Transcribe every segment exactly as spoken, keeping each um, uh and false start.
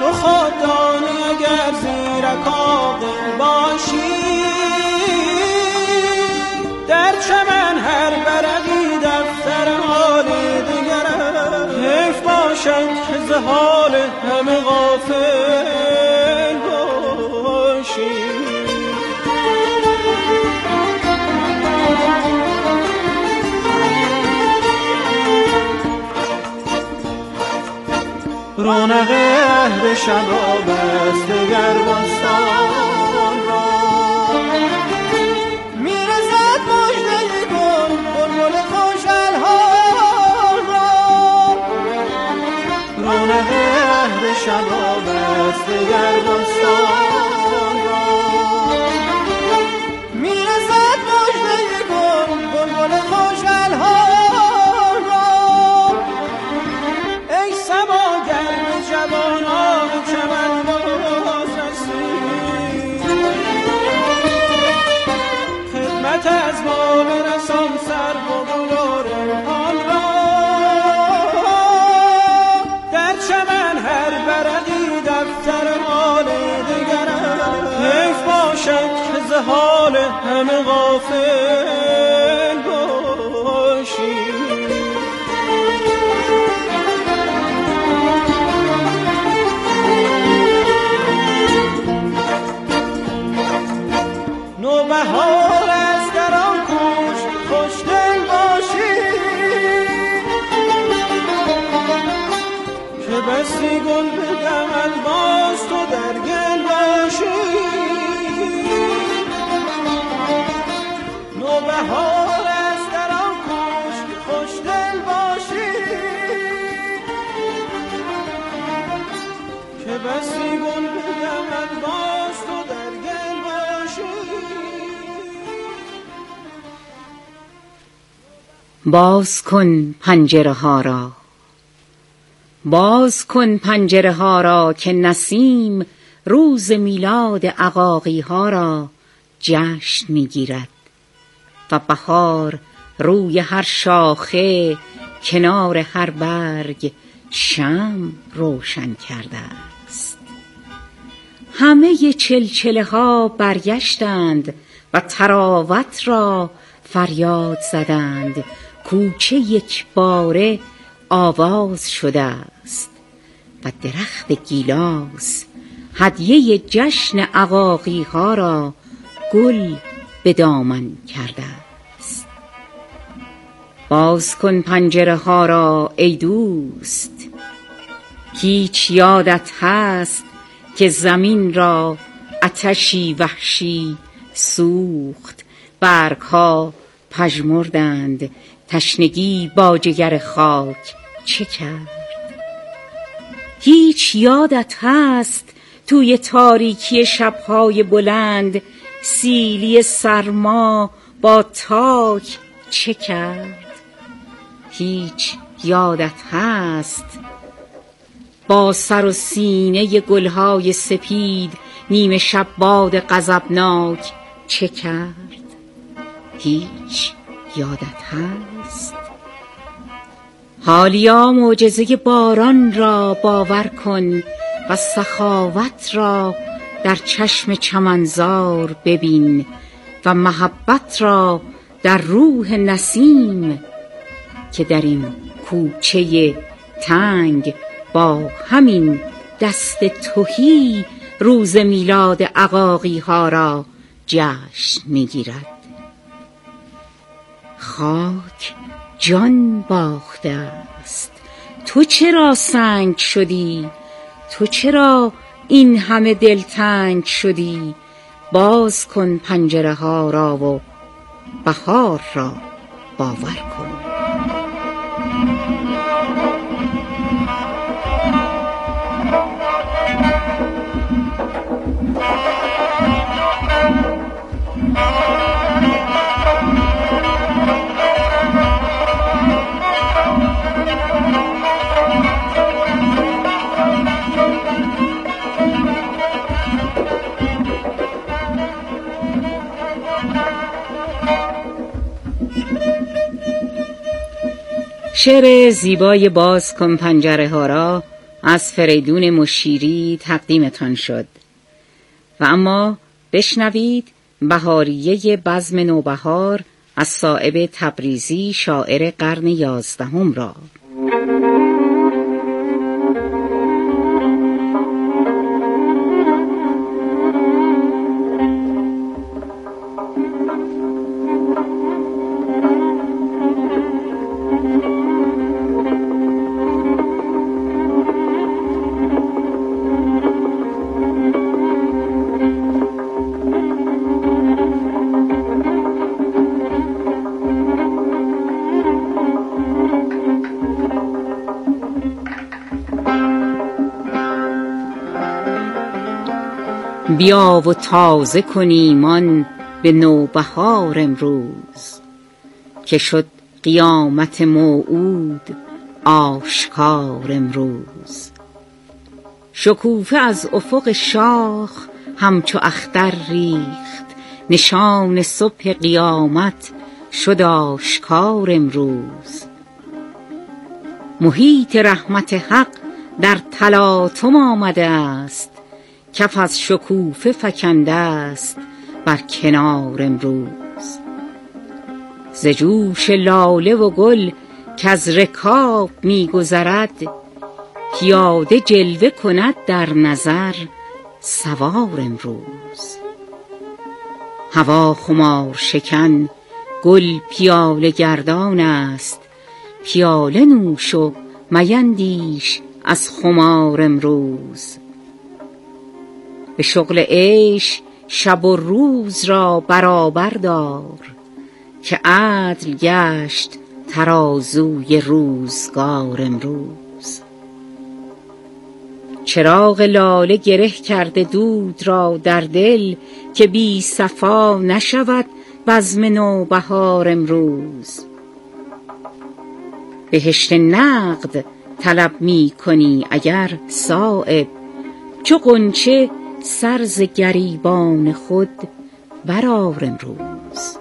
تو خود دانی اگر زیرک عاقل باشی، در چمن هر برقی دفتر حال دگرم. حیف باشد که ز حال همه غافل باشی. رونق عهد شباب است دگر بستان را، میرسد مژده گل بلبل خوش الحان را. رونق عهد شباب است دگر بستان را، میرسد مژده گل بلبل خوش الحان را. ای صبا جوانان چمن باز رسید، خدمت از ما برسان سر و گلار آن را. در چمن هر برقی دفتر حال دگرم. حیف باشد که ز حال همه غافل باشی. بهار است در آن کوچ خوشدل باشی، که بسی گل بدمد باز تو در گل باشی. نوبهار است در آن کوچ خوشدل باشی، که بسی گل بدمد باز تو در گل باشی. باز کن پنجره ها را، باز کن پنجره ها را، که نسیم روز میلاد عقاقی ها را جشن میگیرد و بهار روی هر شاخه کنار هر برگ شمع روشن کرده است. همه چلچله ها برگشتند و تراوت را فریاد زدند. کوچه یک باره آواز شده است و درخت گیلاس هدیه جشن عقاقی ها را گل به دامن کرده است. باز کن پنجره ها را ای دوست، هیچ یادت هست که زمین را آتشی وحشی سوخت. برگ ها پژمردند، تشنگی با جگر خاک چه کرد؟ هیچ یادت هست توی تاریکی شبهای بلند سیلی سرما با تاک چه کرد؟ هیچ یادت هست با سر و سینه گلهای سپید نیمه شب باد غضبناک چه کرد؟ هیچ یادت هست؟ حالیا معجزه باران را باور کن و سخاوت را در چشم چمنزار ببین و محبت را در روح نسیم که در این کوچه تنگ با همین دست تهی روز میلاد عقاقی ها را جشن میگیرد. خاک جان باخته است، تو چرا سنگ شدی؟ تو چرا این همه دلتنگ شدی؟ باز کن پنجره ها را و بهار را باور کن. شعر زیبای باز کن پنجره ها را از فریدون مشیری تقدیمتان شد. و اما بشنوید بهاریه بزم نوبهار از صائب تبریزی شاعر قرن یازدهم را. بیا و تازه کن ایمان به نوبهار امروز، که شد قیامت موعود آشکار امروز. شکوفه از افق شاخ همچو اختر ریخت، نشان صبح قیامت شد آشکار امروز. محیط رحمت حق در تلاطم آمده است، کف از شکوفه فکنده است بر کنار امروز. ز جوش لاله و گل کز رکاب می گذرد، پیاده جلوه کند در نظر سوار امروز. هوا خمار شکن گل پیاله گردان است، پیاله نوش و میندیش از خمار امروز. به شغل عیش شب و روز را برابر دار، که عدل گشت ترازوی روزگار امروز. چراغ لاله گره کرده دود را در دل، که بی صفا نشود بزم نوبهار امروز. بهشت نقد طلب می کنی اگر صایب، چو غنچه سر ز گریبان خود برآر امروز.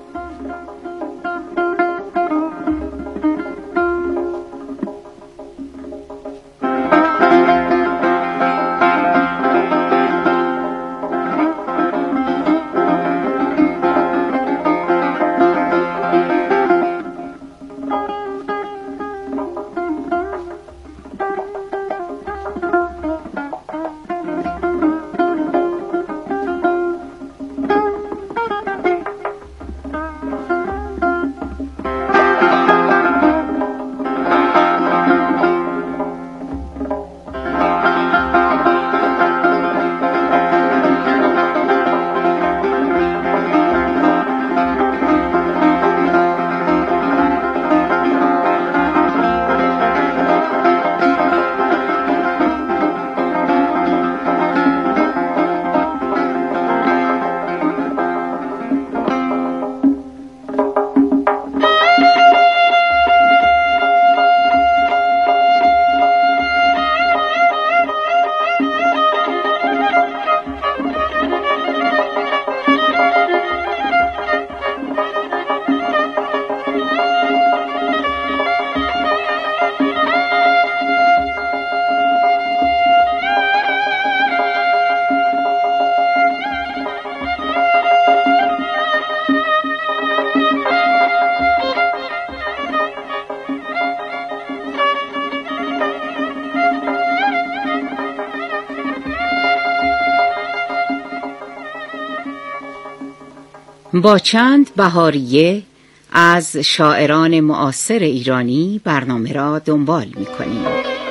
با چند بهاریه از شاعران معاصر ایرانی برنامه را دنبال می‌کنیم.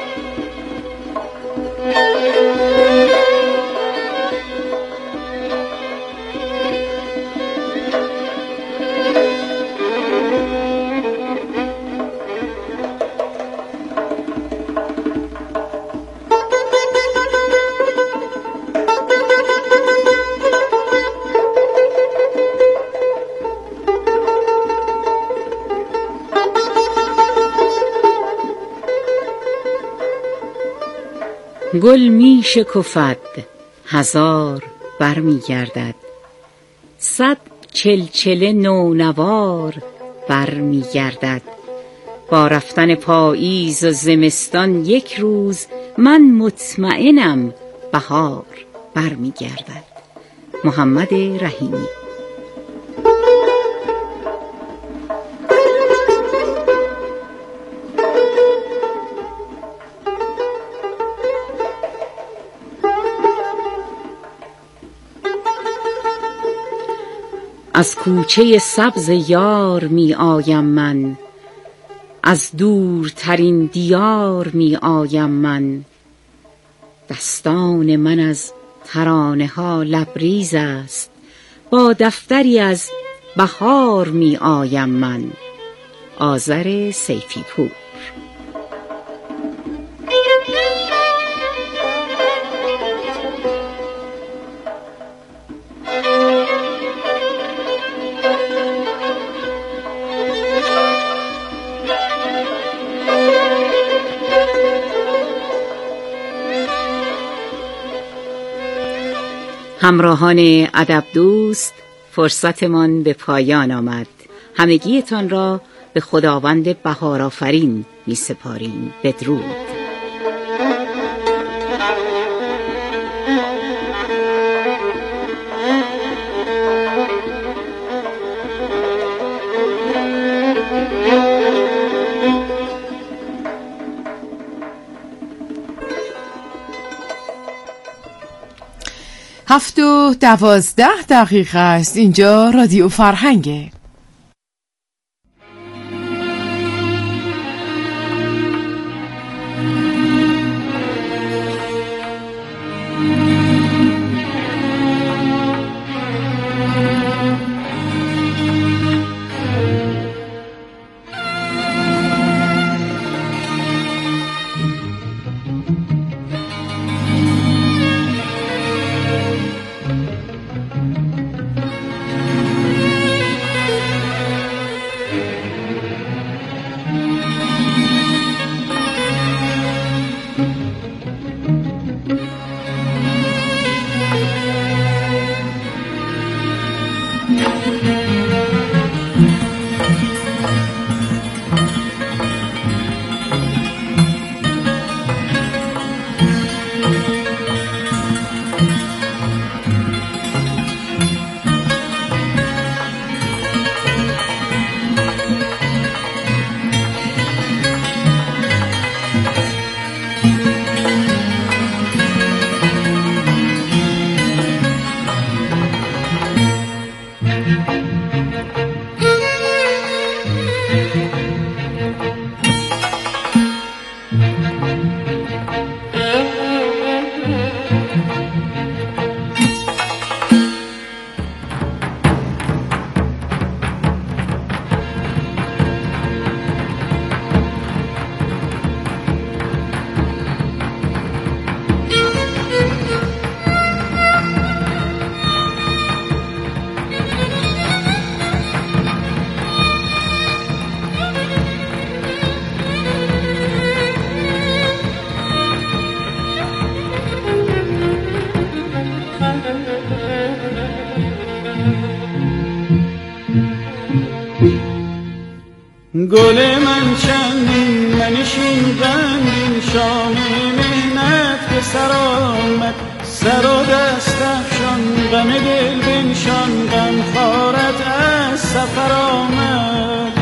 گل می شکفد هزار بر می گردد، صد چلچله نونوار بر می گردد. با رفتن پاییز و زمستان یک روز من مطمئنم بهار برمیگردد. محمد رحیمی. از کوچه سبز یار می آیم من، از دورترین دیار می آیم من. دستان من از ترانه ها لبریز است، با دفتری از بهار می آیم من. آذر سیفی پور. همراهان ادب دوست، فرصتمان به پایان آمد. همگیتان را به خداوند بهارآفرین می سپاریم. بدرود. هفت و دوازده دقیقه است. اینجا رادیو فرهنگه. گل من چندین منشین غمگین، شام مهنت به سر آمد. سر و دست افشان غم دل بنشان، غم خارت از سفر آمد.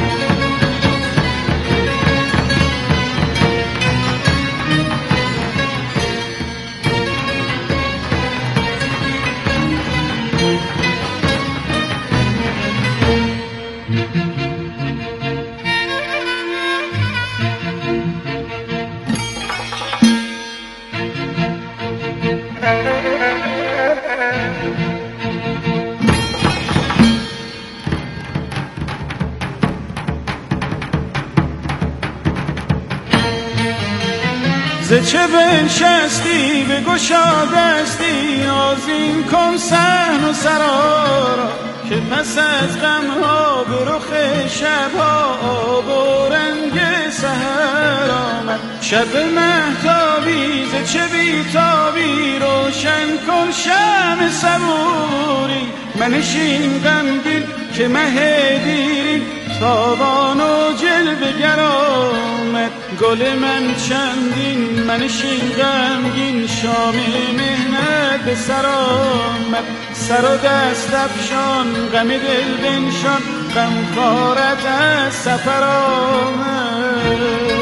ز چه بنشستی بگشا دستی، آذین کن صحن و سرا را، که پس از غمها به رخ شبها آب و رنگ سحر آمد. شب مهتابی ز چه بیتابی، روشن کن شمع صبوری. منشین غمگین که مه دیرین، تابان و جلوه گر آمد. گل من چندین منشین غمگین شام مهنت به سر آمد سر و دست افشان غم دل بنشان غمخوارت از سفر آمد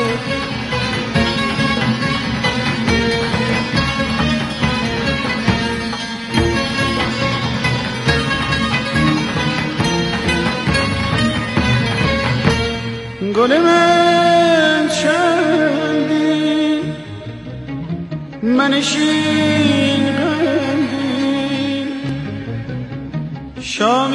گل من چندین منشین غمگین شام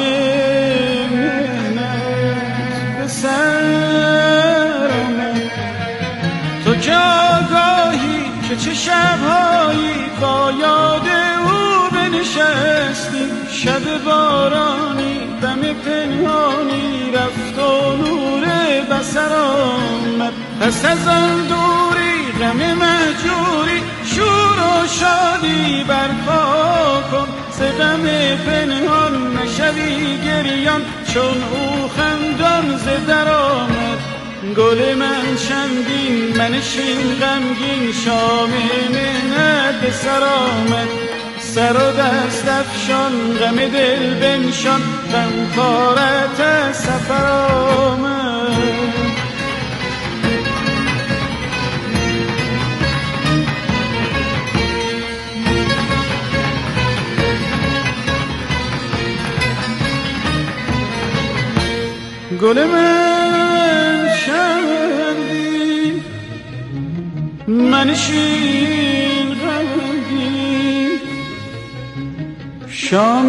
مهنت به سر آمد تو که آگاهی که چه شبهایی با یاد او بنشستی شب بارانی دم پنهانی رفت و نور بسر آمد پس از آن دوری غم مهجوری شور و شادی برپا کن ز غم پنهان نشوی گریان چون او خندان ز در آمد گل من چندین منشین غمگین شام مهنت به سر آمد سر و دست افشان غم دل بنشان غمخوارت از سفر آمد گل من چندین منشین غمگین شام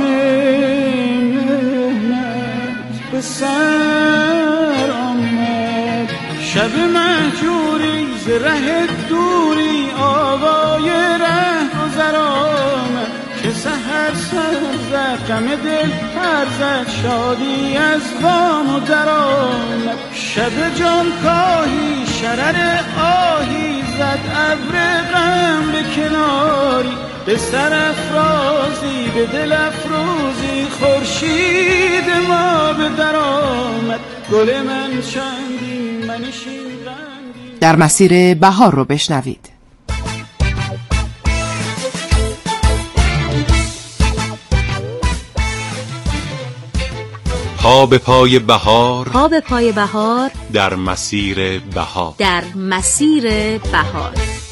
مهنت به سر آمد شب مهجوری ز ره دوری آوای ره گذر آمد که سحر سر زد غم دل پر زد شادی از بام و در آمد شب جان کاهی شرر آهی زد ابر غم به کناری به سر افرازی به دل افروزی خورشید ما به در آمد گل من چندین منشین غمگین. در مسیر بهار رو بشنوید. پا به پای بهار، پا به پای بهار، در مسیر بهار، در مسیر بهار.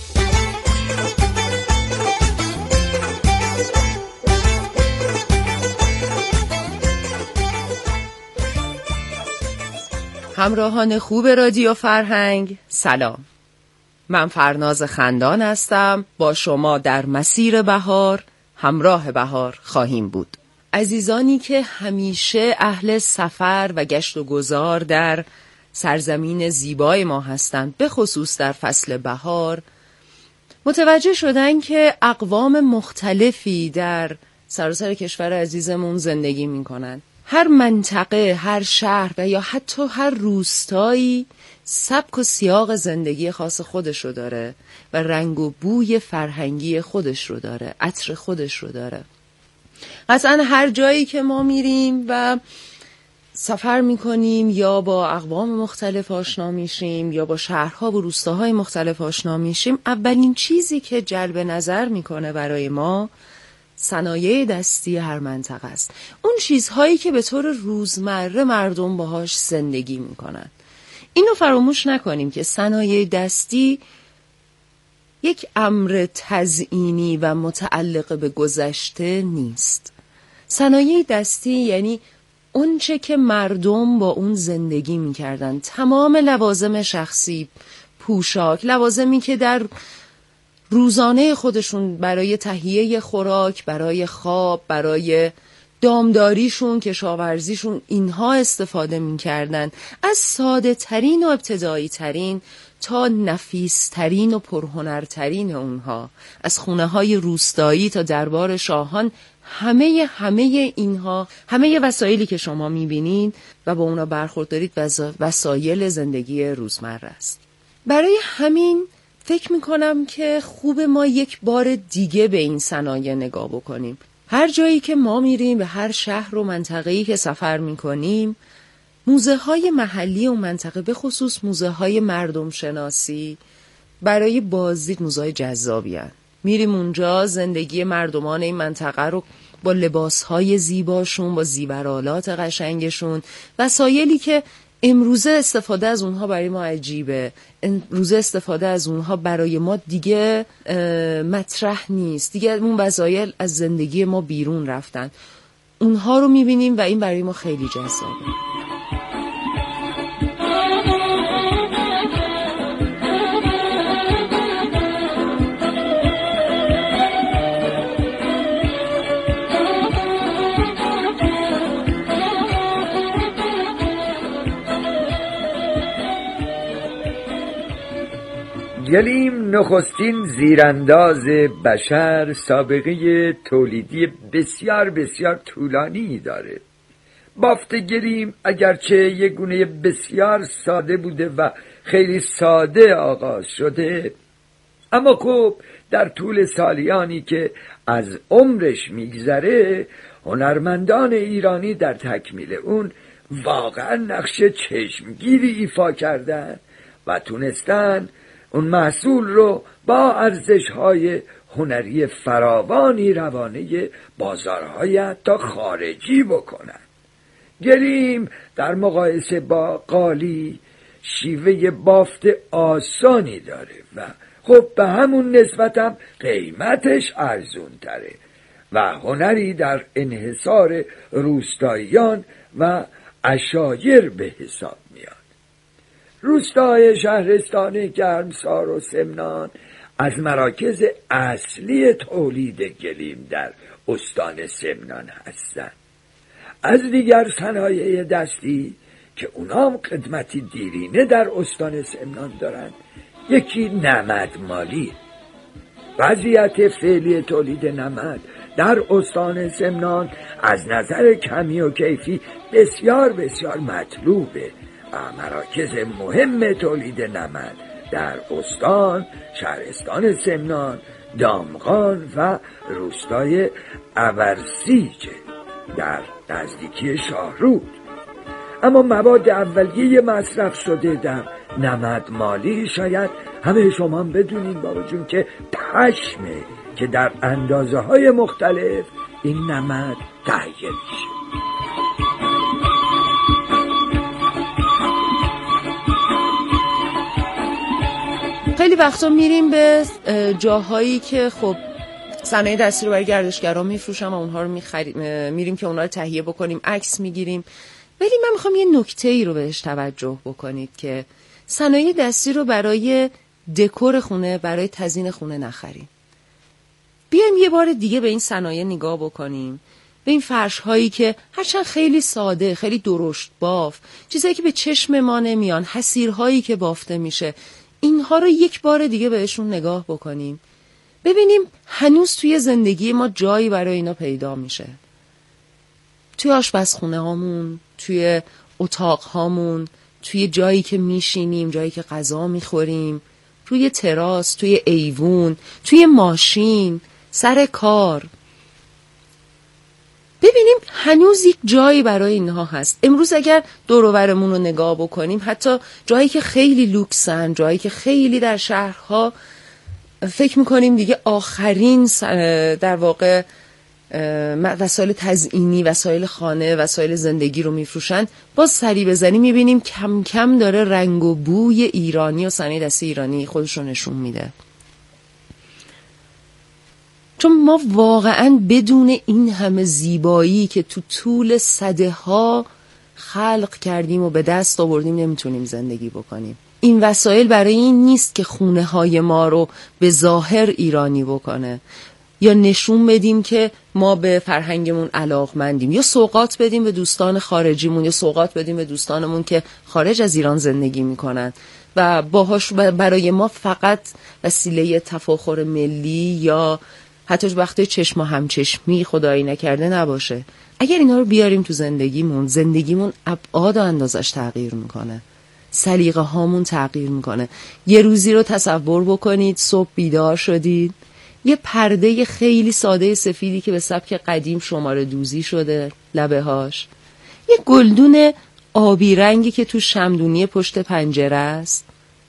همراهان خوب رادیو فرهنگ سلام، من فرناز خندان هستم. با شما در مسیر بهار همراه بهار خواهیم بود. عزیزانی که همیشه اهل سفر و گشت و گذار در سرزمین زیبای ما هستند، به خصوص در فصل بهار، متوجه شدن که اقوام مختلفی در سراسر کشور عزیزمون زندگی می کنن. هر منطقه، هر شهر و یا حتی هر روستایی سبک و سیاق زندگی خاص خودش رو داره و رنگ و بوی فرهنگی خودش رو داره، عطر خودش رو داره. قطعا هر جایی که ما میریم و سفر میکنیم یا با اقوام مختلف آشنا میشیم یا با شهرها و روستاهای مختلف آشنا میشیم، اولین چیزی که جلب نظر میکنه برای ما صنایع دستی هر منطقه است. اون چیزهایی که به طور روزمره مردم باهاش زندگی میکنن. اینو فراموش نکنیم که صنایع دستی یک امر تزئینی و متعلق به گذشته نیست. صنایع دستی یعنی اون چه که مردم با اون زندگی میکردن، تمام لوازم شخصی، پوشاک، لوازمی که در روزانه خودشون برای تهیه خوراک، برای خواب، برای دامداریشون، کشاورزیشون اینها استفاده میکردن، از ساده ترین و ابتدایی ترین تا نفیس ترین و پرهنرترین اونها، از خونه های روستایی تا دربار شاهان، همه همه اینها، همه وسایلی که شما میبینین و با اونا برخورد دارید وسایل زندگی روزمره است. برای همین فکر میکنم که خوب ما یک بار دیگه به این صنایع نگاه بکنیم. هر جایی که ما میریم، به هر شهر و منطقه‌ای که سفر میکنیم، موزه های محلی و منطقه، به خصوص موزه های مردم شناسی، برای بازدید موزه های جذابی هستند. میریم اونجا زندگی مردمان این منطقه رو با لباسهای زیباشون، با زیورآلات قشنگشون، وسایلی که امروزه استفاده از اونها برای ما عجیبه، امروزه استفاده از اونها برای ما دیگه مطرح نیست، دیگه اون وسایل از زندگی ما بیرون رفتن. اونها رو میبینیم و این برای ما خیلی جذابه. گلیم نخستین زیرانداز بشر سابقه تولیدی بسیار بسیار طولانی داره. بافت گلیم اگرچه یک گونه بسیار ساده بوده و خیلی ساده آغاز شده، اما خب در طول سالیانی که از عمرش میگذره هنرمندان ایرانی در تکمیل اون واقعا نقش چشمگیری ایفا کردن و تونستن اون محصول رو با ارزش‌های هنری فراوانی روانه بازارهای حتی خارجی بکنن. گلیم در مقایسه با قالی شیوه بافت آسانی داره و خب به همون نسبت هم قیمتش ارزون تره و هنری در انحصار روستاییان و عشایر به حساب میاد. روستای شهرستان گرمسار و سمنان از مراکز اصلی تولید گلیم در استان سمنان هستند. از دیگر صنایع دستی که اونام خدمتی دیرینه در استان سمنان دارند، یکی نمدمالی. وضعیت فعلی تولید نمد در استان سمنان از نظر کمی و کیفی بسیار بسیار مطلوبه. مراکز مهم تولید نمد در استان شهرستان سمنان، دامغان و روستای ابرسیج در نزدیکی شاهرود. اما مواد اولیه مصرف شده در نمدمالی شاید همه شما هم بدونین بابا جون که پشمه که در اندازه های مختلف این نمد تهیه میشه. خیلی وقتا میریم به جاهایی که خب صنایع دستی رو برای گردشگران میفروشن و اونها رو میخریم، میریم که اونها رو تهیه بکنیم، عکس میگیریم. ولی من میخوام یه نکته ای رو بهش توجه بکنید که صنایع دستی رو برای دکور خونه، برای تزیین خونه نخریم. بیایم یه بار دیگه به این صنایع نگاه بکنیم، به این فرش هایی که هرچند خیلی ساده، خیلی درشت باف، چیزایی که به چشم ما نمیان، حصیرهایی که بافته میشه، اینها رو یک بار دیگه بهشون نگاه بکنیم، ببینیم هنوز توی زندگی ما جایی برای اینا پیدا میشه. توی آشپزخونه هامون، توی اتاق هامون، توی جایی که میشینیم، جایی که غذا میخوریم، توی تراس، توی ایوون، توی ماشین، سر کار. ببینیم هنوز یک جایی برای اینها هست. امروز اگر دور و برمون رو نگاه بکنیم، حتی جایی که خیلی لوکسن، جایی که خیلی در شهرها فکر میکنیم دیگه آخرین در واقع وسایل تزیینی، وسایل خانه، وسایل زندگی رو میفروشن، باز سری بزنی میبینیم کم کم داره رنگ و بوی ایرانی و صنایع دستی ایرانی خودش رو نشون میده. چون ما واقعا بدون این همه زیبایی که تو طول سده ها خلق کردیم و به دست آوردیم نمیتونیم زندگی بکنیم. این وسایل برای این نیست که خونه های ما رو به ظاهر ایرانی بکنه یا نشون بدیم که ما به فرهنگمون علاقمندیم، یا سوغات بدیم به دوستان خارجیمون، یا سوغات بدیم به دوستانمون که خارج از ایران زندگی میکنن و باهاش برای ما فقط وسیله تفاخر ملی یا حتی وقتی چشم و همچشمی خدایی نکرده نباشه. اگر اینا رو بیاریم تو زندگیمون، زندگیمون ابعاد و اندازش تغییر میکنه، سلیقه هامون تغییر میکنه. یه روزی رو تصور بکنید صبح بیدار شدید، یه پرده خیلی ساده سفیدی که به سبک قدیم شماره دوزی شده لبه هاش، یه گلدون آبی رنگی که تو شمدونی پشت پنجره است.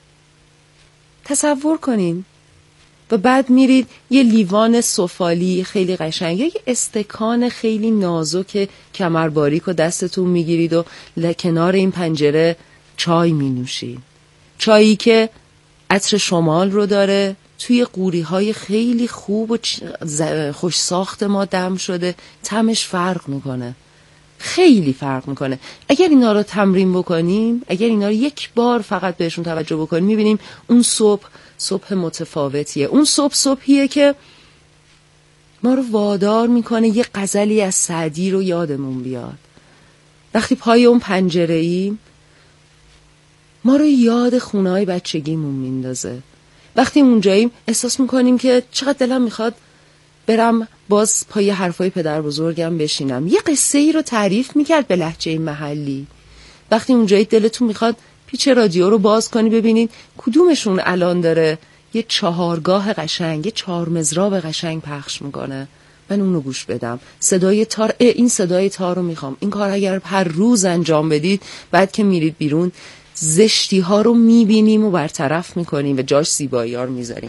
تصور کنین. و بعد میرید یه لیوان سفالی خیلی قشنگ، یه استکان خیلی نازک کمر باریک و دستتون میگیرید و کنار این پنجره چای مینوشید. چایی که عطر شمال رو داره، توی قوری های خیلی خوب و خوش ساخت ما دم شده. طعمش فرق میکنه، خیلی فرق میکنه. اگر اینا رو تمرین بکنیم، اگر اینا رو یک بار فقط بهشون توجه بکنیم، میبینیم اون صبح صبح متفاوتیه. اون صبح صبحیه که ما رو وادار میکنه یه غزلی از سعدی رو یادمون بیاد. وقتی پای اون پنجره ایم ما رو یاد خونه‌های بچگیمون میندازه. وقتی اونجاییم احساس میکنیم که چقدر دلم میخواد برم باز پای حرفای پدر بزرگم بشینم. یه قصه ای رو تعریف میکرد به لهجه محلی. وقتی اونجایی دلتون میخواد پیچ رادیو رو باز کنی ببینید کدومشون الان داره یه چهارگاه قشنگ، یه چهار مزراب قشنگ پخش میکنه، من اونو گوش بدم. صدای تار، این صدای تار رو میخوام. این کار اگر هر روز انجام بدید، بعد که میرید بیرون زشتی ها رو میبینیم و برطرف میکنیم و جاش زیبایی ها رو میذاریم.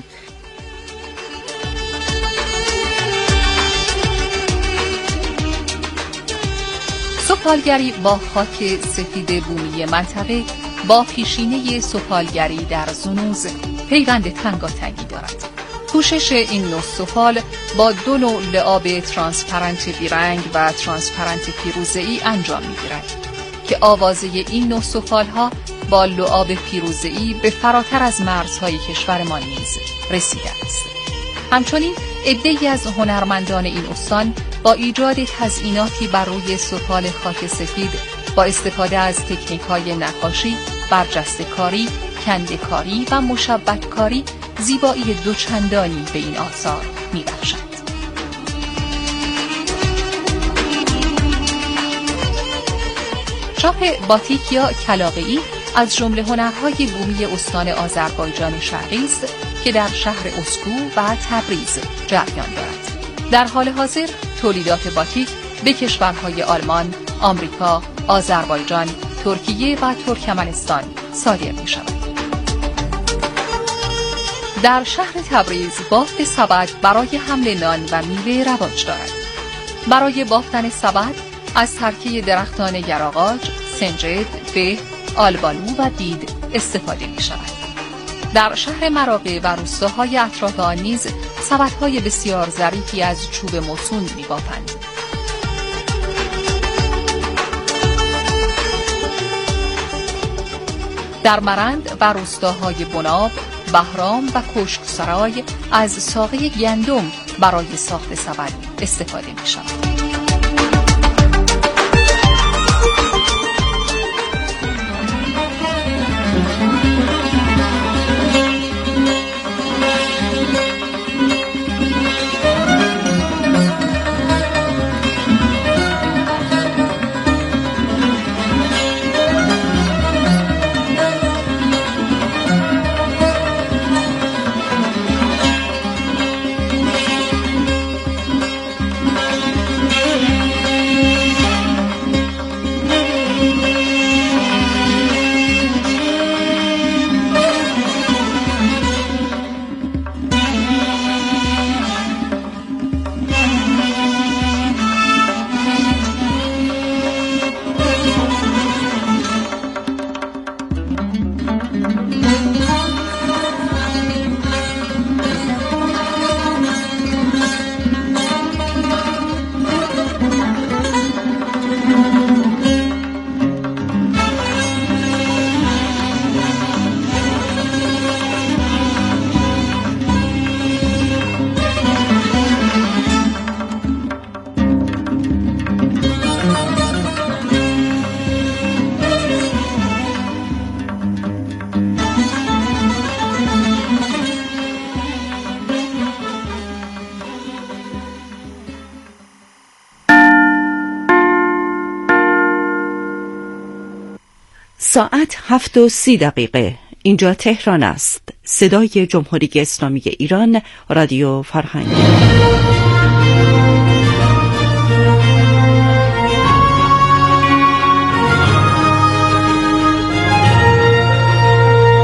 سفالگری با خاک سفید بومی منطقه با پیشینه سفالگری در زنوز پیوند تنگاتنگی دارد. پوشش این نوع سفال با دو نوع لعاب ترانسپرنت بیرنگ و ترانسپرنت پیروزه‌ای انجام می‌گیرد که آوازه این نوع سفال‌ها با لعاب پیروزه‌ای به فراتر از مرزهای کشورمان نیز رسیده است. همچنین عده‌ای از هنرمندان این استان با ایجاد تزئیناتی بر روی سفال خاک سفید با استفاده از تکنیک‌های نقاشی، برجسته‌کاری، کنده‌کاری و مشبک‌کاری زیبایی دوچندانی به این آثار می‌بخشند. چاپ باتیک یا کلاغه‌ای از جمله هنرهای بومی استان آذربایجان شرقی است که در شهر اسکو و تبریز جریان دارد. در حال حاضر تولیدات باتیک به کشورهای آلمان، آمریکا، آذربایجان، ترکیه و ترکمنستان صادر می شود. در شهر تبریز بافت سبد برای حمل نان و میوه رواج دارد. برای بافتن سبد از ترکیه درختان یراقاج، سنجد، به، آلبالو و دید استفاده می شود. در شهر مراغه و روستاهای اطراف آن نیز سبدهای بسیار ظریفی از چوب موسون می بافند. در مرند و روستاهای بناب، بهرام و کشکسرای از ساقه گندم برای ساخت سبد استفاده می شود. ساعت هفت و سی دقیقه. اینجا تهران است. صدای جمهوری اسلامی ایران، رادیو فرهنگ.